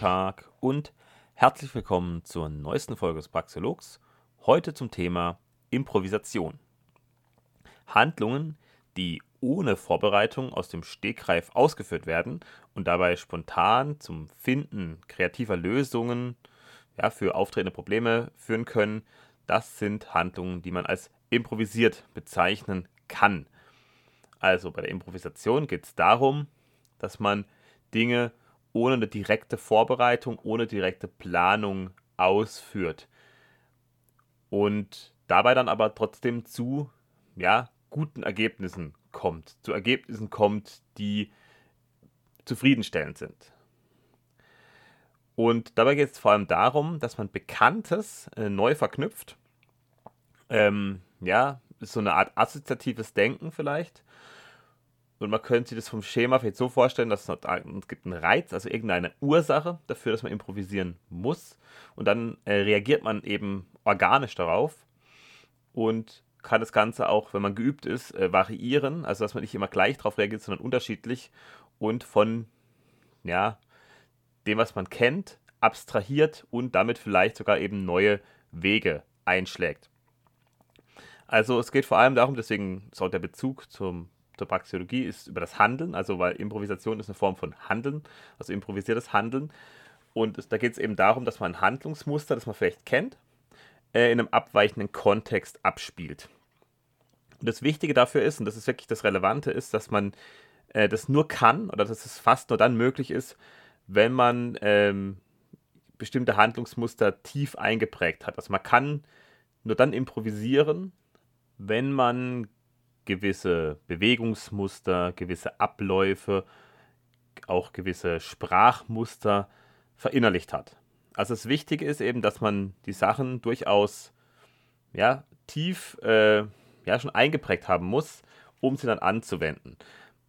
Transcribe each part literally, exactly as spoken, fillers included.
Tag und herzlich willkommen zur neuesten Folge des Praxiologs. Heute zum Thema Improvisation. Handlungen, die ohne Vorbereitung aus dem Stegreif ausgeführt werden und dabei spontan zum Finden kreativer Lösungen ja, für auftretende Probleme führen können, das sind Handlungen, die man als improvisiert bezeichnen kann. Also bei der Improvisation geht es darum, dass man Dinge ohne eine direkte Vorbereitung, ohne direkte Planung ausführt und dabei dann aber trotzdem zu ja, guten Ergebnissen kommt, zu Ergebnissen kommt, die zufriedenstellend sind. Und dabei geht es vor allem darum, dass man Bekanntes äh, neu verknüpft. Ähm, ja, ist so eine Art assoziatives Denken vielleicht. Und man könnte sich das vom Schema vielleicht so vorstellen, dass es, es gibt einen Reiz, also irgendeine Ursache dafür, dass man improvisieren muss. Und dann äh, reagiert man eben organisch darauf und kann das Ganze auch, wenn man geübt ist, äh, variieren. Also dass man nicht immer gleich darauf reagiert, sondern unterschiedlich und von ja, dem, was man kennt, abstrahiert und damit vielleicht sogar eben neue Wege einschlägt. Also es geht vor allem darum, deswegen ist auch der Bezug zum zur Praxeologie ist über das Handeln, also weil Improvisation ist eine Form von Handeln, also improvisiertes Handeln. Und es, da geht es eben darum, dass man ein Handlungsmuster, das man vielleicht kennt, äh, in einem abweichenden Kontext abspielt. Und das Wichtige dafür ist, und das ist wirklich das Relevante, ist, dass man äh, das nur kann, oder dass es fast nur dann möglich ist, wenn man ähm, bestimmte Handlungsmuster tief eingeprägt hat. Also man kann nur dann improvisieren, wenn man gewisse Bewegungsmuster, gewisse Abläufe, auch gewisse Sprachmuster verinnerlicht hat. Also das Wichtige ist eben, dass man die Sachen durchaus ja, tief äh, ja, schon eingeprägt haben muss, um sie dann anzuwenden.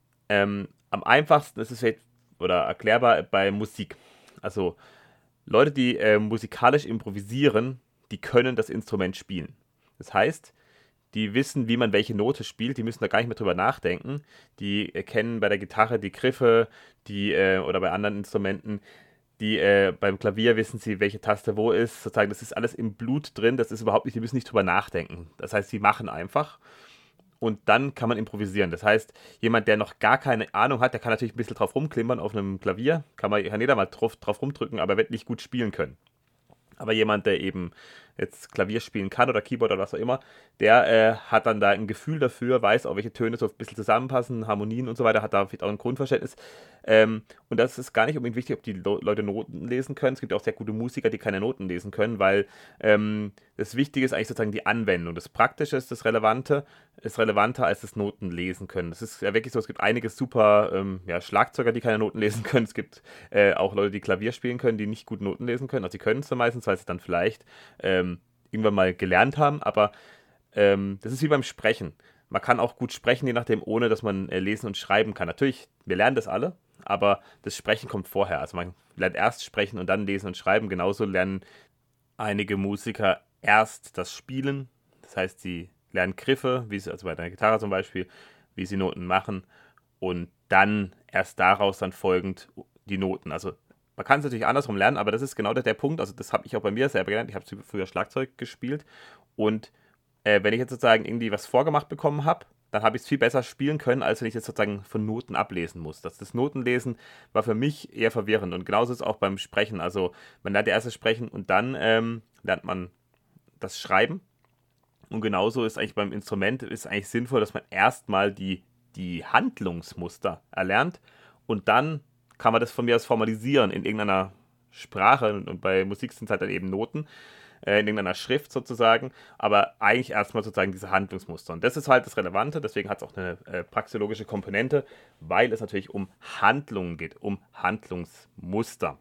Ähm, am einfachsten ist es vielleicht, oder erklärbar bei Musik. Also Leute, die äh, musikalisch improvisieren, die können das Instrument spielen. Das heißt, die wissen, wie man welche Note spielt, die müssen da gar nicht mehr drüber nachdenken. Die äh, kennen bei der Gitarre die Griffe, die äh, oder bei anderen Instrumenten, die äh, beim Klavier wissen sie, welche Taste wo ist. Sozusagen, das ist alles im Blut drin, das ist überhaupt nicht, die müssen nicht drüber nachdenken. Das heißt, sie machen einfach und dann kann man improvisieren. Das heißt, jemand, der noch gar keine Ahnung hat, der kann natürlich ein bisschen drauf rumklimpern auf einem Klavier, kann, man, kann jeder mal drauf, drauf rumdrücken, aber wird nicht gut spielen können. Aber jemand, der eben jetzt Klavier spielen kann oder Keyboard oder was auch immer, der äh, hat dann da ein Gefühl dafür, weiß auch, welche Töne so ein bisschen zusammenpassen, Harmonien und so weiter, hat da vielleicht auch ein Grundverständnis. Ähm, und das ist gar nicht unbedingt wichtig, ob die Lo- Leute Noten lesen können. Es gibt auch sehr gute Musiker, die keine Noten lesen können, weil ähm, das Wichtige ist eigentlich sozusagen die Anwendung. Das Praktische ist das Relevante, ist relevanter als das Noten lesen können. Das ist ja wirklich so, es gibt einige super ähm, ja, Schlagzeuger, die keine Noten lesen können. Es gibt äh, auch Leute, die Klavier spielen können, die nicht gut Noten lesen können. Also sie können es dann meistens, weil sie dann vielleicht ähm, irgendwann mal gelernt haben, aber ähm, das ist wie beim Sprechen. Man kann auch gut sprechen, je nachdem, ohne dass man äh, lesen und schreiben kann. Natürlich, wir lernen das alle, aber das Sprechen kommt vorher. Also man lernt erst sprechen und dann lesen und schreiben. Genauso lernen einige Musiker erst das Spielen. Das heißt, sie lernen Griffe, wie sie, also bei der Gitarre zum Beispiel, wie sie Noten machen und dann erst daraus dann folgend die Noten. Also man kann es natürlich andersrum lernen, aber das ist genau der, der Punkt. Also das habe ich auch bei mir selber gelernt. Ich habe früher Schlagzeug gespielt und äh, wenn ich jetzt sozusagen irgendwie was vorgemacht bekommen habe, dann habe ich es viel besser spielen können, als wenn ich jetzt sozusagen von Noten ablesen muss. Das, das Notenlesen war für mich eher verwirrend und genauso ist es auch beim Sprechen. Also man lernt erst das Sprechen und dann ähm, lernt man das Schreiben. Und genauso ist eigentlich beim Instrument ist eigentlich sinnvoll, dass man erstmal die, die Handlungsmuster erlernt und dann kann man das von mir aus formalisieren in irgendeiner Sprache und bei Musik sind es halt dann eben Noten, äh, in irgendeiner Schrift sozusagen, aber eigentlich erstmal sozusagen diese Handlungsmuster. Und das ist halt das Relevante, deswegen hat es auch eine äh, praxeologische Komponente, weil es natürlich um Handlungen geht, um Handlungsmuster.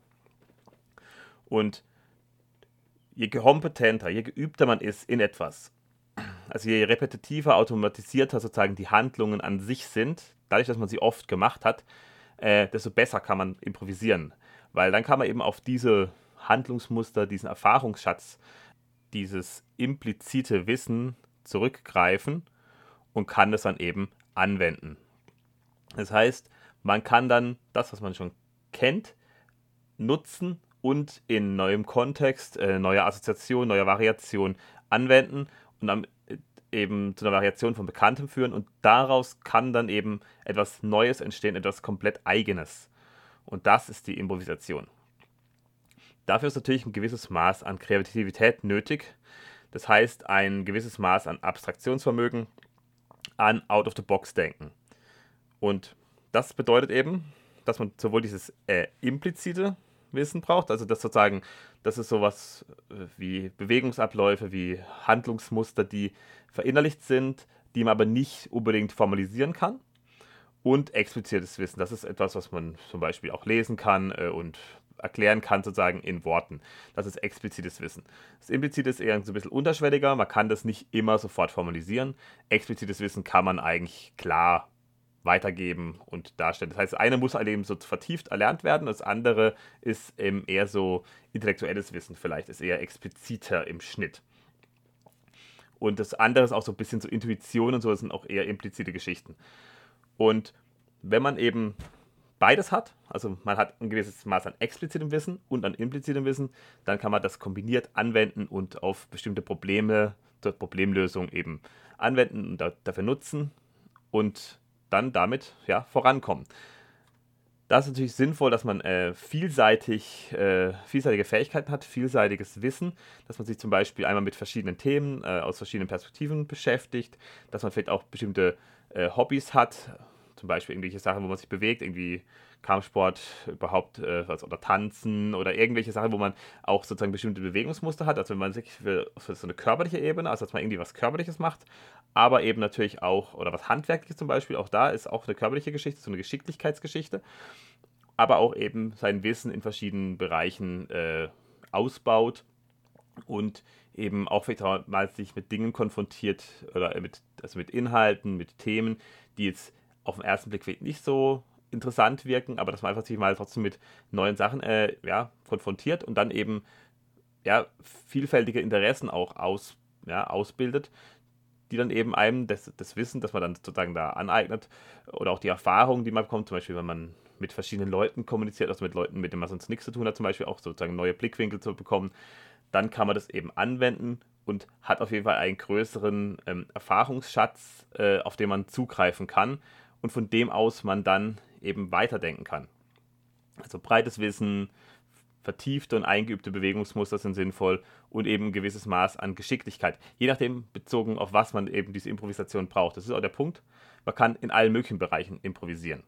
Und je kompetenter, je geübter man ist in etwas, also je repetitiver, automatisierter sozusagen die Handlungen an sich sind, dadurch, dass man sie oft gemacht hat, äh, desto besser kann man improvisieren. Weil dann kann man eben auf diese Handlungsmuster, diesen Erfahrungsschatz, dieses implizite Wissen zurückgreifen und kann das dann eben anwenden. Das heißt, man kann dann das, was man schon kennt, nutzen, und in neuem Kontext, äh, neuer Assoziation, neuer Variation anwenden und dann äh, eben zu einer Variation von Bekanntem führen und daraus kann dann eben etwas Neues entstehen, etwas komplett Eigenes. Und das ist die Improvisation. Dafür ist natürlich ein gewisses Maß an Kreativität nötig. Das heißt, ein gewisses Maß an Abstraktionsvermögen, an Out-of-the-Box-Denken. Und das bedeutet eben, dass man sowohl dieses äh, implizite Wissen braucht, also das sozusagen, das ist sowas äh, wie Bewegungsabläufe, wie Handlungsmuster, die verinnerlicht sind, die man aber nicht unbedingt formalisieren kann. Und explizites Wissen, das ist etwas, was man zum Beispiel auch lesen kann äh, und erklären kann, sozusagen in Worten. Das ist explizites Wissen. Das implizite ist eher so ein bisschen unterschwelliger, man kann das nicht immer sofort formalisieren. Explizites Wissen kann man eigentlich klar weitergeben und darstellen. Das heißt, das eine muss halt eben so vertieft erlernt werden, das andere ist eben eher so intellektuelles Wissen, vielleicht ist eher expliziter im Schnitt. Und das andere ist auch so ein bisschen so Intuition und so, das sind auch eher implizite Geschichten. Und wenn man eben beides hat, also man hat ein gewisses Maß an explizitem Wissen und an implizitem Wissen, dann kann man das kombiniert anwenden und auf bestimmte Probleme, zur Problemlösung eben anwenden und da, dafür nutzen und dann damit ja, vorankommen. Da ist natürlich sinnvoll, dass man äh, vielseitig, äh, vielseitige Fähigkeiten hat, vielseitiges Wissen, dass man sich zum Beispiel einmal mit verschiedenen Themen äh, aus verschiedenen Perspektiven beschäftigt, dass man vielleicht auch bestimmte äh, Hobbys hat, zum Beispiel irgendwelche Sachen, wo man sich bewegt, irgendwie Kampfsport überhaupt äh, was, oder Tanzen oder irgendwelche Sachen, wo man auch sozusagen bestimmte Bewegungsmuster hat, also wenn man sich für, für so eine körperliche Ebene, also dass man irgendwie was Körperliches macht, aber eben natürlich auch, oder was Handwerkliches zum Beispiel, auch da ist auch eine körperliche Geschichte, so eine Geschicklichkeitsgeschichte, aber auch eben sein Wissen in verschiedenen Bereichen äh, ausbaut und eben auch vielleicht mal sich mit Dingen konfrontiert oder mit, also mit Inhalten, mit Themen, die jetzt auf den ersten Blick vielleicht nicht so interessant wirken, aber dass man einfach sich mal trotzdem mit neuen Sachen äh, ja, konfrontiert und dann eben ja, vielfältige Interessen auch aus, ja, ausbildet, die dann eben einem das, das Wissen, das man dann sozusagen da aneignet oder auch die Erfahrung, die man bekommt, zum Beispiel wenn man mit verschiedenen Leuten kommuniziert, also mit Leuten, mit denen man sonst nichts zu tun hat, zum Beispiel auch sozusagen neue Blickwinkel zu bekommen, dann kann man das eben anwenden und hat auf jeden Fall einen größeren ähm, Erfahrungsschatz, äh, auf den man zugreifen kann und von dem aus man dann eben weiterdenken kann. Also breites Wissen, vertiefte und eingeübte Bewegungsmuster sind sinnvoll und eben ein gewisses Maß an Geschicklichkeit. Je nachdem bezogen auf was man eben diese Improvisation braucht. Das ist auch der Punkt. Man kann in allen möglichen Bereichen improvisieren.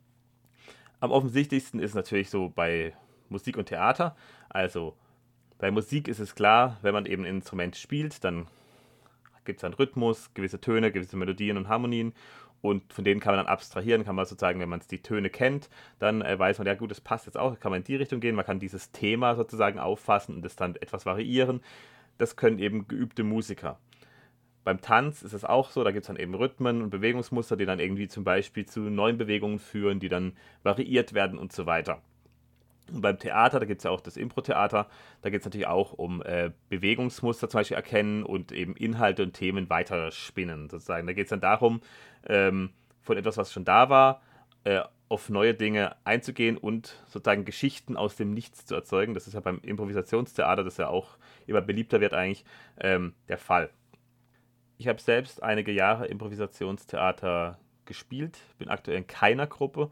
Am offensichtlichsten ist natürlich so bei Musik und Theater. Also bei Musik ist es klar, wenn man eben ein Instrument spielt, dann gibt es einen Rhythmus, gewisse Töne, gewisse Melodien und Harmonien und von denen kann man dann abstrahieren, kann man sozusagen, wenn man die Töne kennt, dann äh, weiß man, ja gut, das passt jetzt auch, kann man in die Richtung gehen, man kann dieses Thema sozusagen auffassen und das dann etwas variieren. Das können eben geübte Musiker. Beim Tanz ist es auch so, da gibt es dann eben Rhythmen und Bewegungsmuster, die dann irgendwie zum Beispiel zu neuen Bewegungen führen, die dann variiert werden und so weiter. Und beim Theater, da gibt es ja auch das Impro-Theater, da geht es natürlich auch um äh, Bewegungsmuster zum Beispiel erkennen und eben Inhalte und Themen weiterspinnen sozusagen. Da geht es dann darum, ähm, von etwas, was schon da war, äh, auf neue Dinge einzugehen und sozusagen Geschichten aus dem Nichts zu erzeugen. Das ist ja beim Improvisationstheater, das ja auch immer beliebter wird eigentlich, ähm, der Fall. Ich habe selbst einige Jahre Improvisationstheater gespielt, bin aktuell in keiner Gruppe.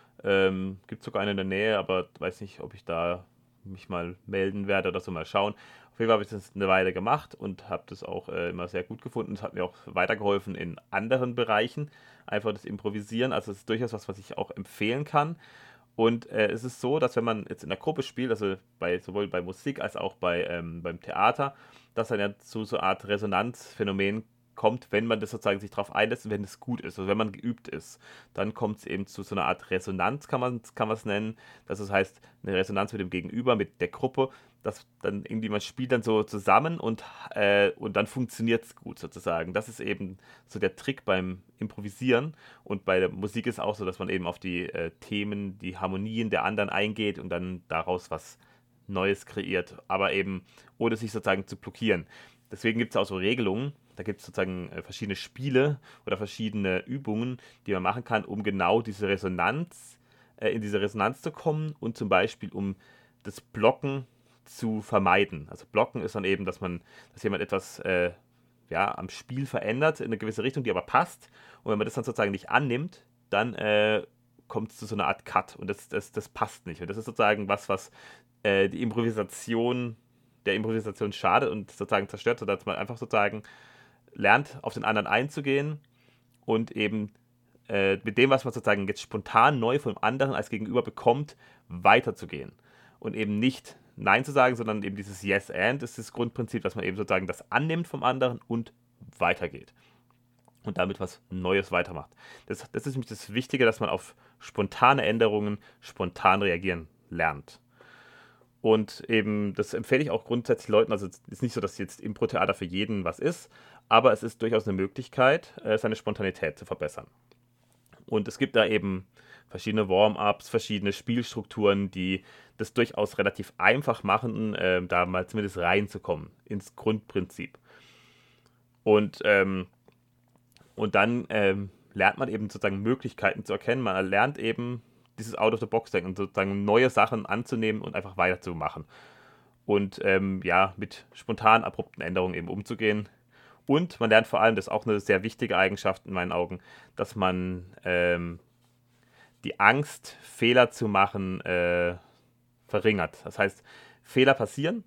Ähm, gibt sogar eine in der Nähe, aber weiß nicht, ob ich da mich mal melden werde oder so, mal schauen. Auf jeden Fall habe ich das eine Weile gemacht und habe das auch äh, immer sehr gut gefunden. Es hat mir auch weitergeholfen in anderen Bereichen, einfach das Improvisieren. Also es ist durchaus was, was ich auch empfehlen kann. Und äh, es ist so, dass wenn man jetzt in der Gruppe spielt, also bei, sowohl bei Musik als auch bei, ähm, beim Theater, dass dann ja zu so einer Art Resonanzphänomen kommt, wenn man das sozusagen sich darauf einlässt und wenn es gut ist, also wenn man geübt ist, dann kommt es eben zu so einer Art Resonanz, kann man kann es nennen. Das heißt, eine Resonanz mit dem Gegenüber, mit der Gruppe, dass dann irgendwie man spielt dann so zusammen und, äh, und dann funktioniert es gut sozusagen. Das ist eben so der Trick beim Improvisieren und bei der Musik ist auch so, dass man eben auf die äh, Themen, die Harmonien der anderen eingeht und dann daraus was Neues kreiert, aber eben ohne sich sozusagen zu blockieren. Deswegen gibt es auch so Regelungen. Da gibt es sozusagen äh, verschiedene Spiele oder verschiedene Übungen, die man machen kann, um genau diese Resonanz, äh, in diese Resonanz zu kommen und zum Beispiel um das Blocken zu vermeiden. Also Blocken ist dann eben, dass man, dass jemand etwas äh, ja, am Spiel verändert in eine gewisse Richtung, die aber passt. Und wenn man das dann sozusagen nicht annimmt, dann äh, kommt es zu so einer Art Cut und das, das, das passt nicht. Und das ist sozusagen was, was äh, die Improvisation, der Improvisation schadet und sozusagen zerstört, sodass man einfach sozusagen lernt, auf den anderen einzugehen und eben äh, mit dem, was man sozusagen jetzt spontan neu vom anderen als Gegenüber bekommt, weiterzugehen. Und eben nicht Nein zu sagen, sondern eben dieses Yes and ist das Grundprinzip, dass man eben sozusagen das annimmt vom anderen und weitergeht. Und damit was Neues weitermacht. Das, das ist nämlich das Wichtige, dass man auf spontane Änderungen spontan reagieren lernt. Und eben, das empfehle ich auch grundsätzlich Leuten, also es ist nicht so, dass jetzt Impro-Theater für jeden was ist, aber es ist durchaus eine Möglichkeit, seine Spontanität zu verbessern. Und es gibt da eben verschiedene Warm-ups, verschiedene Spielstrukturen, die das durchaus relativ einfach machen, äh, da mal zumindest reinzukommen ins Grundprinzip. Und, ähm, und dann ähm, lernt man eben sozusagen Möglichkeiten zu erkennen. Man lernt eben dieses Out-of-the-Box-Denken und sozusagen neue Sachen anzunehmen und einfach weiterzumachen. Und ähm, ja, mit spontan abrupten Änderungen eben umzugehen. Und man lernt vor allem, das ist auch eine sehr wichtige Eigenschaft in meinen Augen, dass man ähm, die Angst, Fehler zu machen, äh, verringert. Das heißt, Fehler passieren,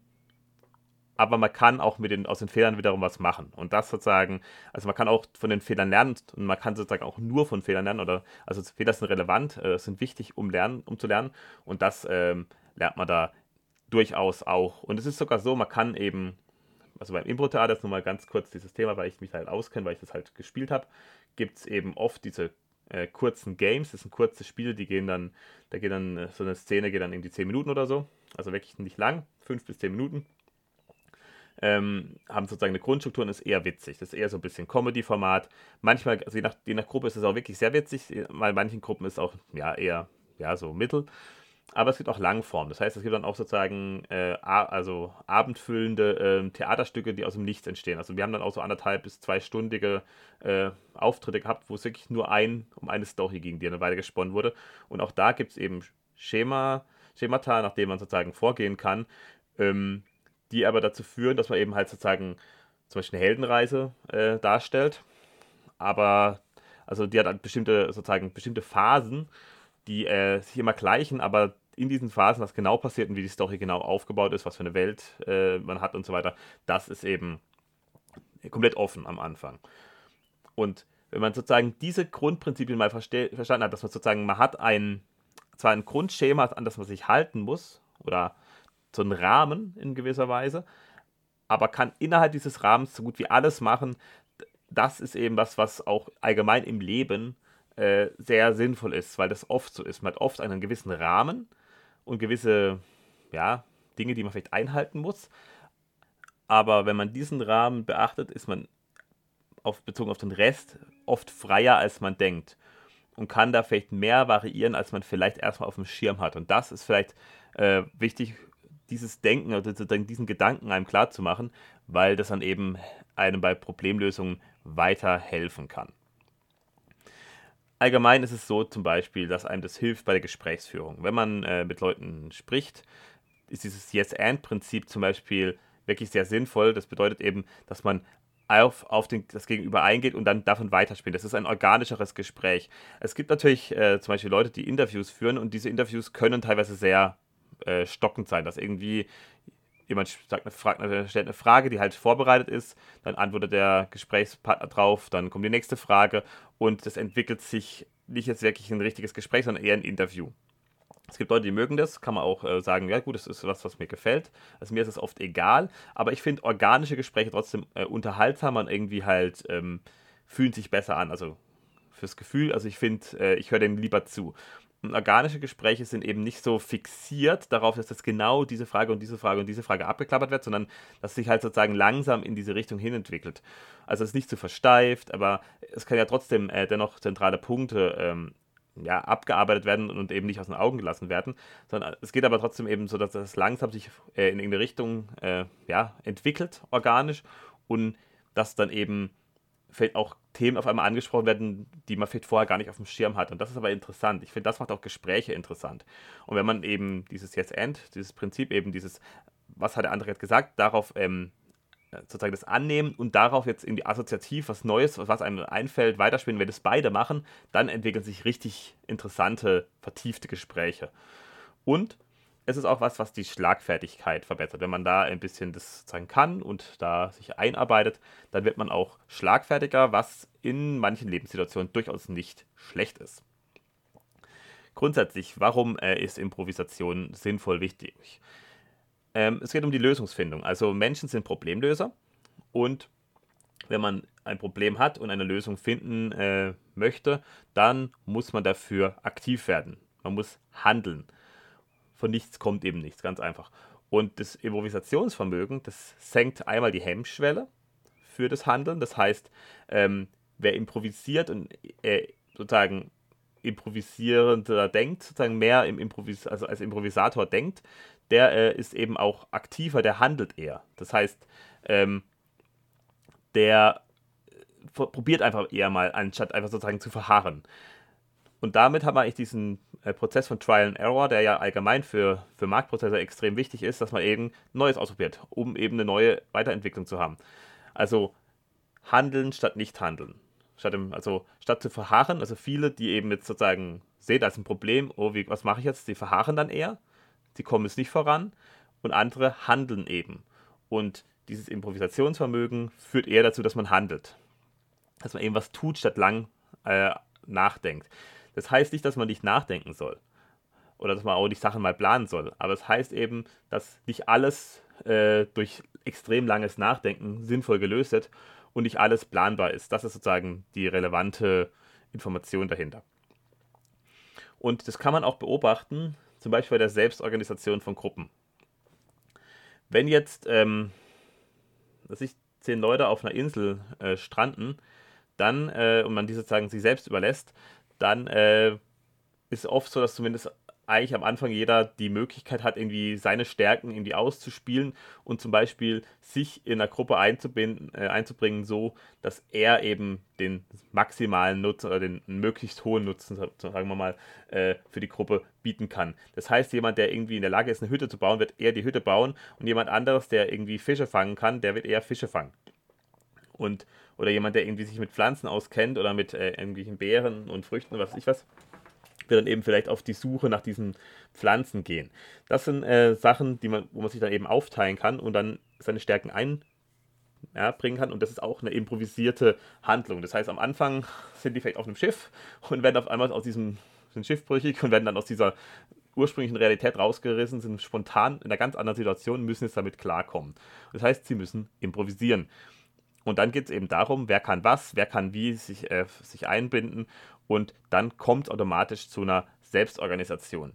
aber man kann auch mit den, aus den Fehlern wiederum was machen. Und das sozusagen, also man kann auch von den Fehlern lernen und man kann sozusagen auch nur von Fehlern lernen. Oder, also Fehler sind relevant, äh, sind wichtig, um, lernen, um zu lernen. Und das ähm, lernt man da durchaus auch. Und es ist sogar so, man kann eben, also beim Impro-Theater ist nur mal ganz kurz dieses Thema, weil ich mich halt auskenne, weil ich das halt gespielt habe, gibt es eben oft diese äh, kurzen Games, das sind kurze Spiele, die gehen dann, da geht dann, so eine Szene geht dann irgendwie zehn Minuten oder so, also wirklich nicht lang, fünf bis zehn Minuten. Ähm, haben sozusagen eine Grundstruktur und ist eher witzig. Das ist eher so ein bisschen Comedy-Format. Manchmal, also je nach, je nach Gruppe ist es auch wirklich sehr witzig, bei manchen Gruppen ist es auch ja, eher ja, so mittel. Aber es gibt auch Langform. Das heißt, es gibt dann auch sozusagen äh, a- also abendfüllende äh, Theaterstücke, die aus dem Nichts entstehen. Also wir haben dann auch so anderthalb bis zweistündige äh, Auftritte gehabt, wo es wirklich nur ein, um eine Story ging, die eine Weile gesponnen wurde. Und auch da gibt es eben Schema, Schemata, nach denen man sozusagen vorgehen kann, ähm, die aber dazu führen, dass man eben halt sozusagen zum Beispiel eine Heldenreise äh, darstellt. Aber also die hat halt bestimmte sozusagen bestimmte Phasen, die äh, sich immer gleichen, aber in diesen Phasen, was genau passiert und wie die Story genau aufgebaut ist, was für eine Welt äh, man hat und so weiter, das ist eben komplett offen am Anfang. Und wenn man sozusagen diese Grundprinzipien mal verste- verstanden hat, dass man sozusagen, man hat ein, zwar ein Grundschema, an das man sich halten muss, oder so einen Rahmen in gewisser Weise, aber kann innerhalb dieses Rahmens so gut wie alles machen, das ist eben was, was auch allgemein im Leben äh, sehr sinnvoll ist, weil das oft so ist. Man hat oft einen gewissen Rahmen und gewisse ja, Dinge, die man vielleicht einhalten muss. Aber wenn man diesen Rahmen beachtet, ist man auf, bezogen auf den Rest oft freier, als man denkt. Und kann da vielleicht mehr variieren, als man vielleicht erstmal auf dem Schirm hat. Und das ist vielleicht äh, wichtig, dieses Denken oder sozusagen diesen Gedanken einem klar zu machen, weil das dann eben einem bei Problemlösungen weiterhelfen kann. Allgemein ist es so zum Beispiel, dass einem das hilft bei der Gesprächsführung. Wenn man äh, mit Leuten spricht, ist dieses Yes-and-Prinzip zum Beispiel wirklich sehr sinnvoll. Das bedeutet eben, dass man auf, auf den, das Gegenüber eingeht und dann davon weiterspielt. Das ist ein organischeres Gespräch. Es gibt natürlich äh, zum Beispiel Leute, die Interviews führen und diese Interviews können teilweise sehr äh, stockend sein, dass irgendwie jemand sagt eine Frage, stellt eine Frage, die halt vorbereitet ist, dann antwortet der Gesprächspartner drauf, dann kommt die nächste Frage und das entwickelt sich nicht jetzt wirklich ein richtiges Gespräch, sondern eher ein Interview. Es gibt Leute, die mögen das, kann man auch äh, sagen, ja gut, das ist was, was mir gefällt. Also mir ist es oft egal, aber ich finde organische Gespräche trotzdem äh, unterhaltsamer und irgendwie halt ähm, fühlen sich besser an. Also fürs Gefühl, also ich finde, äh, ich höre denen lieber zu. Und organische Gespräche sind eben nicht so fixiert darauf, dass das genau diese Frage und diese Frage und diese Frage abgeklappert wird, sondern dass sich halt sozusagen langsam in diese Richtung hin entwickelt. Also es ist nicht zu versteift, aber es können ja trotzdem äh, dennoch zentrale Punkte ähm, ja, abgearbeitet werden und eben nicht aus den Augen gelassen werden, sondern es geht aber trotzdem eben so, dass das langsam sich äh, in irgendeine Richtung äh, ja, entwickelt, organisch und das dann eben vielleicht auch Themen auf einmal angesprochen werden, die man vielleicht vorher gar nicht auf dem Schirm hat. Und das ist aber interessant. Ich finde, das macht auch Gespräche interessant. Und wenn man eben dieses Yes-And, dieses Prinzip eben, dieses, was hat der andere jetzt gesagt, darauf ähm, sozusagen das annehmen und darauf jetzt irgendwie assoziativ was Neues, was einem einfällt, weiterspielen, wenn das beide machen, dann entwickeln sich richtig interessante, vertiefte Gespräche. Und es ist auch was, was die Schlagfertigkeit verbessert. Wenn man da ein bisschen das sozusagen kann und da sich einarbeitet, dann wird man auch schlagfertiger, was in manchen Lebenssituationen durchaus nicht schlecht ist. Grundsätzlich, warum äh, ist Improvisation sinnvoll wichtig? Ähm, es geht um die Lösungsfindung. Also Menschen sind Problemlöser und wenn man ein Problem hat und eine Lösung finden äh, möchte, dann muss man dafür aktiv werden. Man muss handeln. Von nichts kommt eben nichts, ganz einfach. Und das Improvisationsvermögen, das senkt einmal die Hemmschwelle für das Handeln. Das heißt, ähm, wer improvisiert und äh, sozusagen improvisierender denkt, sozusagen mehr im Improvis also als Improvisator denkt, der äh, ist eben auch aktiver, der handelt eher. Das heißt, ähm, der äh, probiert einfach eher mal, anstatt einfach sozusagen zu verharren. Und damit haben wir eigentlich diesen äh, Prozess von Trial and Error, der ja allgemein für, für Marktprozesse extrem wichtig ist, dass man eben Neues ausprobiert, um eben eine neue Weiterentwicklung zu haben. Also handeln statt nicht handeln. Statt, im, also, statt zu verharren, also viele, die eben jetzt sozusagen sehen, da ist ein Problem, oh, wie, was mache ich jetzt? Die verharren dann eher, die kommen jetzt nicht voran und andere handeln eben. Und dieses Improvisationsvermögen führt eher dazu, dass man handelt. Dass man eben was tut, statt lang äh, nachdenkt. Das heißt nicht, dass man nicht nachdenken soll. Oder dass man auch die Sachen mal planen soll. Aber es heißt eben, dass nicht alles äh, durch extrem langes Nachdenken sinnvoll gelöst wird und nicht alles planbar ist. Das ist sozusagen die relevante Information dahinter. Und das kann man auch beobachten, zum Beispiel bei der Selbstorganisation von Gruppen. Wenn jetzt, ähm, dass sich zehn Leute auf einer Insel äh, stranden, dann, äh, und man die sozusagen sich selbst überlässt, dann äh, ist oft so, dass zumindest eigentlich am Anfang jeder die Möglichkeit hat, irgendwie seine Stärken irgendwie auszuspielen und zum Beispiel sich in der Gruppe einzubinden, äh, einzubringen, so dass er eben den maximalen Nutzen oder den möglichst hohen Nutzen, sagen wir mal, äh, für die Gruppe bieten kann. Das heißt, jemand, der irgendwie in der Lage ist, eine Hütte zu bauen, wird eher die Hütte bauen und jemand anderes, der irgendwie Fische fangen kann, der wird eher Fische fangen. Und, oder jemand, der irgendwie sich mit Pflanzen auskennt oder mit äh, irgendwelchen Beeren und Früchten oder was weiß ich was, wird dann eben vielleicht auf die Suche nach diesen Pflanzen gehen. Das sind äh, Sachen, die man, wo man sich dann eben aufteilen kann und dann seine Stärken einbringen ja, kann. Und das ist auch eine improvisierte Handlung. Das heißt, am Anfang sind die vielleicht auf einem Schiff und werden auf einmal aus diesem, sind schiffbrüchig und werden dann aus dieser ursprünglichen Realität rausgerissen, sind spontan in einer ganz anderen Situation, müssen jetzt damit klarkommen. Das heißt, sie müssen improvisieren. Und dann geht es eben darum, wer kann was, wer kann wie sich, äh, sich einbinden und dann kommt es automatisch zu einer Selbstorganisation.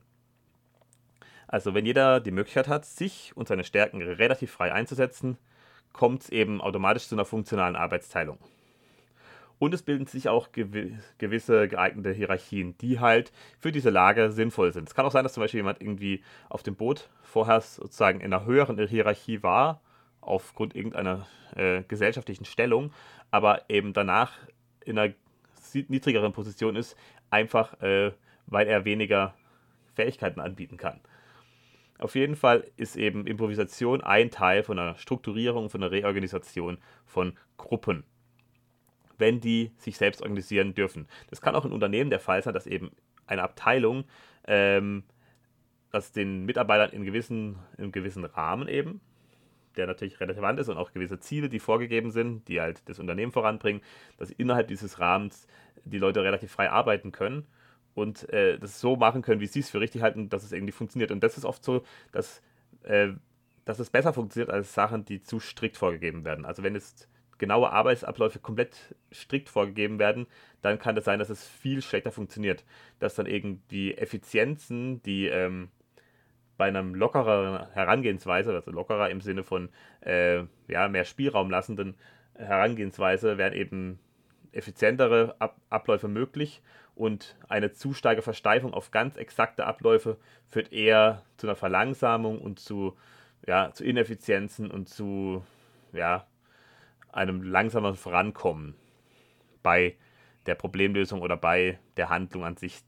Also wenn jeder die Möglichkeit hat, sich und seine Stärken relativ frei einzusetzen, kommt es eben automatisch zu einer funktionalen Arbeitsteilung. Und es bilden sich auch gew- gewisse geeignete Hierarchien, die halt für diese Lage sinnvoll sind. Es kann auch sein, dass zum Beispiel jemand irgendwie auf dem Boot vorher sozusagen in einer höheren Hierarchie war, aufgrund irgendeiner äh, gesellschaftlichen Stellung, aber eben danach in einer niedrigeren Position ist, einfach äh, weil er weniger Fähigkeiten anbieten kann. Auf jeden Fall ist eben Improvisation ein Teil von einer Strukturierung, von einer Reorganisation von Gruppen, wenn die sich selbst organisieren dürfen. Das kann auch in Unternehmen der Fall sein, dass eben eine Abteilung ähm, dass den Mitarbeitern in gewissen, in gewissen Rahmen eben, der natürlich relevant ist und auch gewisse Ziele, die vorgegeben sind, die halt das Unternehmen voranbringen, dass innerhalb dieses Rahmens die Leute relativ frei arbeiten können und äh, das so machen können, wie sie es für richtig halten, dass es irgendwie funktioniert. Und das ist oft so, dass, äh, dass es besser funktioniert als Sachen, die zu strikt vorgegeben werden. Also wenn jetzt genaue Arbeitsabläufe komplett strikt vorgegeben werden, dann kann es sein, dass es viel schlechter funktioniert. Dass dann irgendwie Effizienzen, die ähm, bei einer lockereren Herangehensweise, also lockerer im Sinne von äh, ja, mehr Spielraum lassenden Herangehensweise, werden eben effizientere Ab Abläufe möglich und eine zu starke Versteifung auf ganz exakte Abläufe führt eher zu einer Verlangsamung und zu, ja, zu Ineffizienzen und zu ja, einem langsameren Vorankommen. bei der Problemlösung oder bei der Handlung an sich.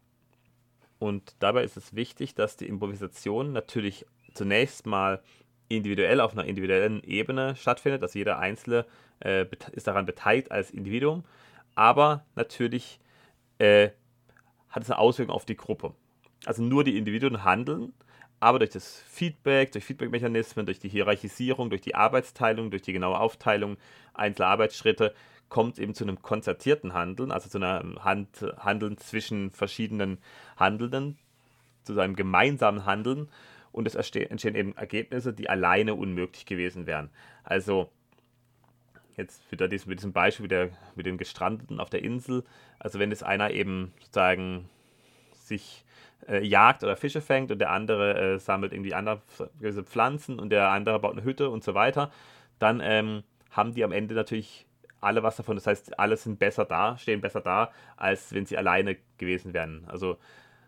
Und dabei ist es wichtig, dass die Improvisation natürlich zunächst mal individuell auf einer individuellen Ebene stattfindet, dass jeder Einzelne äh, ist daran beteiligt als Individuum, aber natürlich äh, hat es eine Auswirkung auf die Gruppe. Also nur die Individuen handeln, aber durch das Feedback, durch Feedbackmechanismen, durch die Hierarchisierung, durch die Arbeitsteilung, durch die genaue Aufteilung einzelner Arbeitsschritte kommt es eben zu einem konzertierten Handeln, also zu einem Hand, Handeln zwischen verschiedenen Handelnden, zu einem gemeinsamen Handeln, und es entstehen eben Ergebnisse, die alleine unmöglich gewesen wären. Also jetzt wieder dies, mit diesem Beispiel mit, der, mit den Gestrandeten auf der Insel, also wenn es einer eben sozusagen sich äh, jagt oder Fische fängt und der andere äh, sammelt irgendwie andere gewisse Pflanzen und der andere baut eine Hütte und so weiter, dann ähm, haben die am Ende natürlich alle was davon. Das heißt, alle sind besser da, stehen besser da, als wenn sie alleine gewesen wären. Also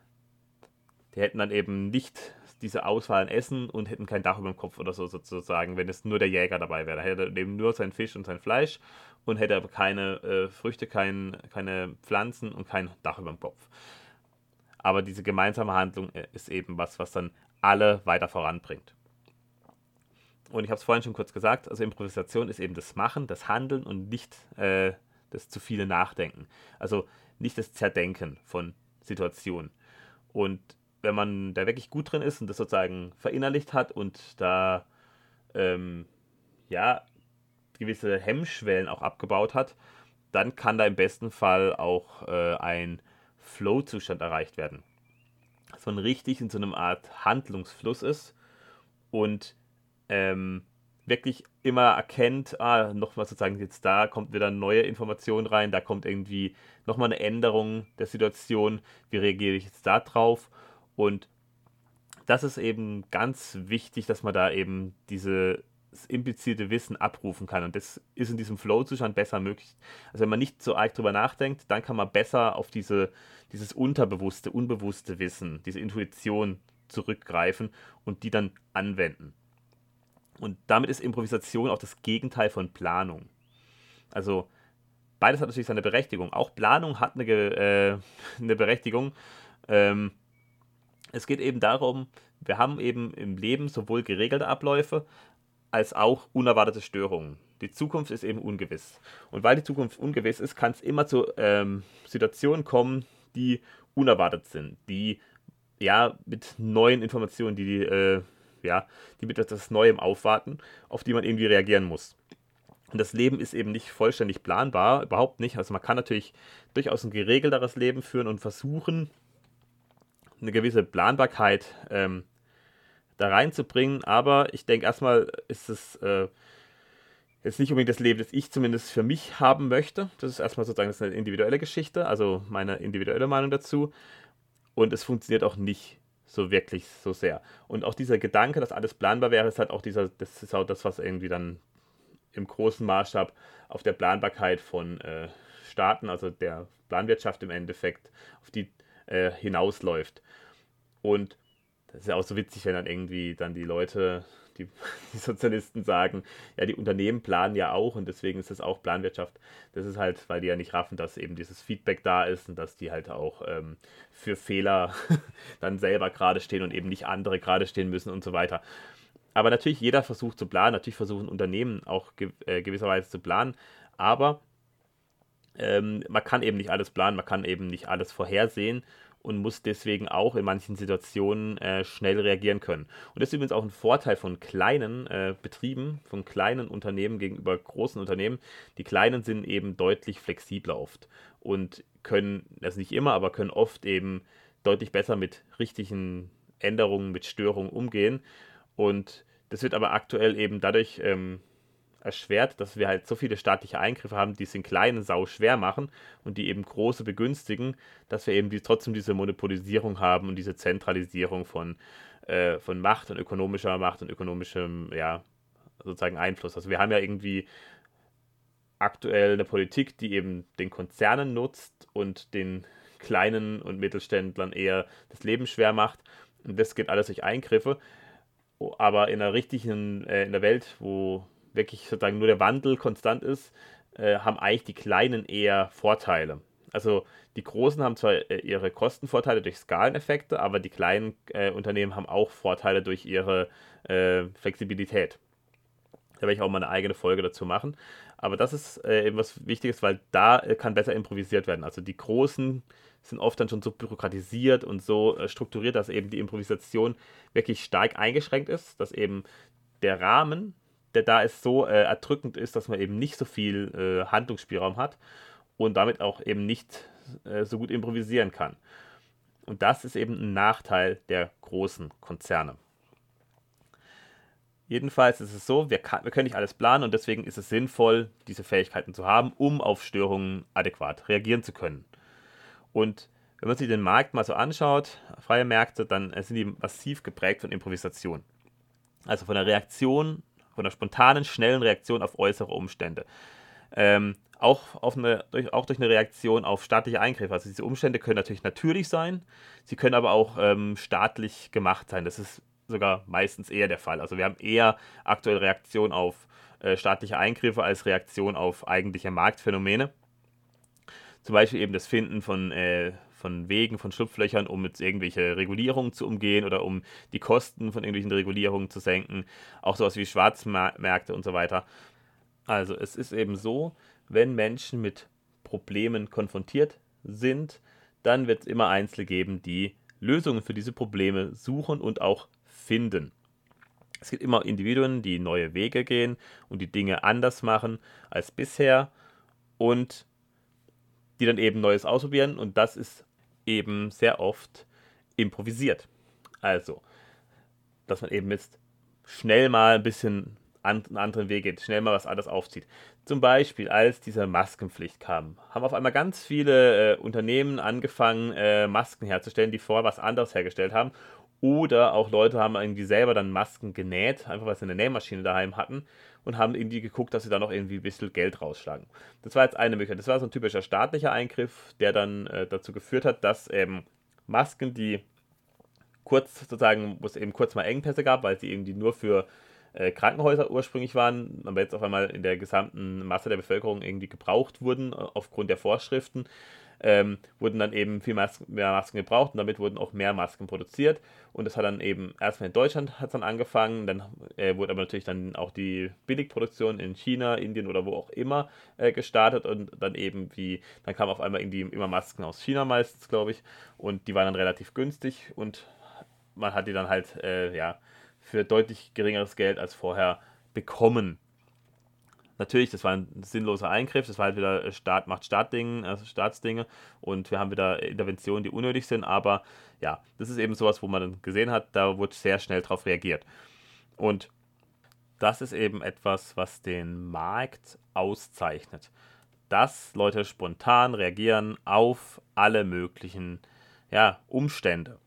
die hätten dann eben nicht diese Auswahl an Essen und hätten kein Dach über dem Kopf oder so sozusagen, wenn es nur der Jäger dabei wäre. Da hätte er eben nur sein Fisch und sein Fleisch und hätte aber keine äh, Früchte, kein, keine Pflanzen und kein Dach über dem Kopf. Aber diese gemeinsame Handlung ist eben was, was dann alle weiter voranbringt. Und ich habe es vorhin schon kurz gesagt, also Improvisation ist eben das Machen, das Handeln und nicht äh, das zu viele Nachdenken. Also nicht das Zerdenken von Situationen. Und wenn man da wirklich gut drin ist und das sozusagen verinnerlicht hat und da ähm, ja gewisse Hemmschwellen auch abgebaut hat, dann kann da im besten Fall auch äh, ein Flow-Zustand erreicht werden. Dass man richtig in so einer Art Handlungsfluss ist und ähm, wirklich immer erkennt, ah, nochmal sozusagen jetzt da kommt wieder neue Information rein, da kommt irgendwie nochmal eine Änderung der Situation, wie reagiere ich jetzt da drauf? Und das ist eben ganz wichtig, dass man da eben dieses implizite Wissen abrufen kann. Und das ist in diesem Flow-Zustand besser möglich. Also wenn man nicht so arg drüber nachdenkt, dann kann man besser auf diese, dieses unterbewusste, unbewusste Wissen, diese Intuition zurückgreifen und die dann anwenden. Und damit ist Improvisation auch das Gegenteil von Planung. Also beides hat natürlich seine Berechtigung. Auch Planung hat eine, äh, eine Berechtigung. Ähm, es geht eben darum, wir haben eben im Leben sowohl geregelte Abläufe als auch unerwartete Störungen. Die Zukunft ist eben ungewiss. Und weil die Zukunft ungewiss ist, kann es immer zu ähm, Situationen kommen, die unerwartet sind, die ja mit neuen Informationen, die, die äh, ja, die mit etwas Neuem aufwarten, auf die man irgendwie reagieren muss. Und das Leben ist eben nicht vollständig planbar, überhaupt nicht. Also man kann natürlich durchaus ein geregelteres Leben führen und versuchen, eine gewisse Planbarkeit ähm, da reinzubringen, aber ich denke erstmal ist es äh, jetzt nicht unbedingt das Leben, das ich zumindest für mich haben möchte. Das ist erstmal sozusagen das ist eine individuelle Geschichte, also meine individuelle Meinung dazu. Und es funktioniert auch nicht so wirklich so sehr. Und auch dieser Gedanke, dass alles planbar wäre, ist halt auch dieser, das ist auch das, was irgendwie dann im großen Maßstab auf der Planbarkeit von äh, Staaten, also der Planwirtschaft im Endeffekt, auf die äh, hinausläuft. Und das ist ja auch so witzig, wenn dann irgendwie dann die Leute, die, die Sozialisten sagen, ja, die Unternehmen planen ja auch und deswegen ist das auch Planwirtschaft. Das ist halt, weil die ja nicht raffen, dass eben dieses Feedback da ist und dass die halt auch ähm, für Fehler dann selber gerade stehen und eben nicht andere gerade stehen müssen und so weiter. Aber natürlich, jeder versucht zu planen, natürlich versuchen Unternehmen auch ge äh, gewisserweise zu planen, aber ähm, man kann eben nicht alles planen, man kann eben nicht alles vorhersehen und muss deswegen auch in manchen Situationen äh, schnell reagieren können. Und das ist übrigens auch ein Vorteil von kleinen äh, Betrieben, von kleinen Unternehmen gegenüber großen Unternehmen. Die kleinen sind eben deutlich flexibler oft und können, also nicht immer, aber können oft eben deutlich besser mit richtigen Änderungen, mit Störungen umgehen. Und das wird aber aktuell eben dadurch ähm, erschwert, dass wir halt so viele staatliche Eingriffe haben, die es den Kleinen sau schwer machen und die eben große begünstigen, dass wir eben die, trotzdem diese Monopolisierung haben und diese Zentralisierung von, äh, von Macht und ökonomischer Macht und ökonomischem, ja, sozusagen Einfluss. Also wir haben ja irgendwie aktuell eine Politik, die eben den Konzernen nutzt und den kleinen und Mittelständlern eher das Leben schwer macht. Und das geht alles durch Eingriffe. Aber in einer richtigen, äh, in der Welt, wo wirklich sozusagen nur der Wandel konstant ist, äh, haben eigentlich die Kleinen eher Vorteile. Also die Großen haben zwar äh, ihre Kostenvorteile durch Skaleneffekte, aber die kleinen äh, Unternehmen haben auch Vorteile durch ihre äh, Flexibilität. Da werde ich auch mal eine eigene Folge dazu machen. Aber das ist äh, eben was Wichtiges, weil da äh, kann besser improvisiert werden. Also die Großen sind oft dann schon so bürokratisiert und so äh, strukturiert, dass eben die Improvisation wirklich stark eingeschränkt ist, dass eben der Rahmen, der da ist, so äh, erdrückend ist, dass man eben nicht so viel äh, Handlungsspielraum hat und damit auch eben nicht äh, so gut improvisieren kann. Und das ist eben ein Nachteil der großen Konzerne. Jedenfalls ist es so, wir, kann, wir können nicht alles planen und deswegen ist es sinnvoll, diese Fähigkeiten zu haben, um auf Störungen adäquat reagieren zu können. Und wenn man sich den Markt mal so anschaut, freie Märkte, dann sind die massiv geprägt von Improvisation. Also von der Reaktion, von der spontanen, schnellen Reaktion auf äußere Umstände. Ähm, auch, auf eine, durch, auch durch eine Reaktion auf staatliche Eingriffe. Also diese Umstände können natürlich natürlich sein, sie können aber auch ähm, staatlich gemacht sein. Das ist sogar meistens eher der Fall. Also wir haben eher aktuell Reaktion auf äh, staatliche Eingriffe als Reaktion auf eigentliche Marktphänomene. Zum Beispiel eben das Finden von, äh, von Wegen, von Schlupflöchern, um jetzt irgendwelche Regulierungen zu umgehen oder um die Kosten von irgendwelchen Regulierungen zu senken. Auch sowas wie Schwarzmärkte und so weiter. Also es ist eben so, wenn Menschen mit Problemen konfrontiert sind, dann wird es immer Einzelne geben, die Lösungen für diese Probleme suchen und auch finden. Es gibt immer Individuen, die neue Wege gehen und die Dinge anders machen als bisher und die dann eben Neues ausprobieren und das ist eben sehr oft improvisiert. Also, dass man eben jetzt schnell mal ein bisschen an, einen anderen Weg geht, schnell mal was anderes aufzieht. Zum Beispiel, als diese Maskenpflicht kam, haben auf einmal ganz viele äh, Unternehmen angefangen, äh, Masken herzustellen, die vorher was anderes hergestellt haben. Oder auch Leute haben irgendwie selber dann Masken genäht, einfach weil sie eine Nähmaschine daheim hatten und haben irgendwie geguckt, dass sie da noch irgendwie ein bisschen Geld rausschlagen. Das war jetzt eine Möglichkeit. Das war so ein typischer staatlicher Eingriff, der dann äh, dazu geführt hat, dass ähm, Masken, die kurz sozusagen, wo es eben kurz mal Engpässe gab, weil sie irgendwie nur für äh, Krankenhäuser ursprünglich waren, aber jetzt auf einmal in der gesamten Masse der Bevölkerung irgendwie gebraucht wurden, äh, aufgrund der Vorschriften, ähm, wurden dann eben viel Masken, mehr Masken gebraucht und damit wurden auch mehr Masken produziert. Und das hat dann eben erstmal in Deutschland hat dann angefangen, dann äh, wurde aber natürlich dann auch die Billigproduktion in China, Indien oder wo auch immer äh, gestartet und dann eben wie, dann kamen auf einmal irgendwie immer Masken aus China meistens, glaube ich, und die waren dann relativ günstig und man hat die dann halt äh, ja, für deutlich geringeres Geld als vorher bekommen. Natürlich, das war ein sinnloser Eingriff, das war halt wieder Staat macht Staatding, also Staatsdinge und wir haben wieder Interventionen, die unnötig sind, aber ja, das ist eben sowas, wo man dann gesehen hat, da wurde sehr schnell drauf reagiert. Und das ist eben etwas, was den Markt auszeichnet. Dass Leute spontan reagieren auf alle möglichen ja, Umstände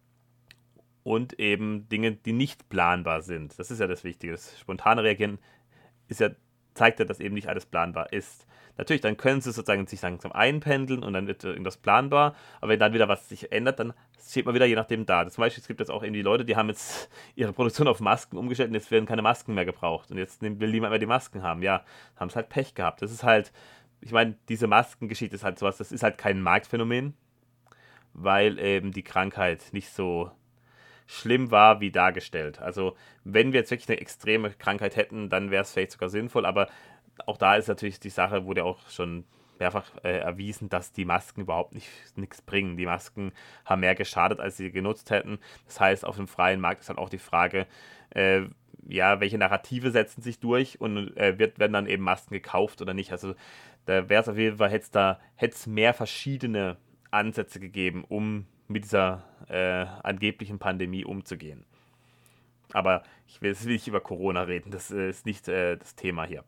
und eben Dinge, die nicht planbar sind. Das ist ja das Wichtige. Das spontane Reagieren ist ja, zeigt ja, dass eben nicht alles planbar ist. Natürlich, dann können sie sozusagen sich langsam einpendeln und dann wird irgendwas planbar, aber wenn dann wieder was sich ändert, dann steht man wieder je nachdem da. Zum Beispiel, es gibt jetzt auch irgendwie Leute, die haben jetzt ihre Produktion auf Masken umgestellt und jetzt werden keine Masken mehr gebraucht und jetzt will niemand mehr die Masken haben. Ja, haben es halt Pech gehabt. Das ist halt, ich meine, diese Maskengeschichte ist halt sowas, das ist halt kein Marktphänomen, weil eben die Krankheit nicht so schlimm war wie dargestellt. Also wenn wir jetzt wirklich eine extreme Krankheit hätten, dann wäre es vielleicht sogar sinnvoll, aber auch da ist natürlich die Sache, wurde auch schon mehrfach äh, erwiesen, dass die Masken überhaupt nicht nichts bringen. Die Masken haben mehr geschadet, als sie genutzt hätten. Das heißt, auf dem freien Markt ist dann auch die Frage, äh, ja, welche Narrative setzen sich durch und äh, wird, werden dann eben Masken gekauft oder nicht. Also da wäre es auf jeden Fall, hätte es da hätt's mehr verschiedene Ansätze gegeben, um mit dieser äh, angeblichen Pandemie umzugehen. Aber ich will jetzt nicht über Corona reden, das äh, ist nicht äh, das Thema hier.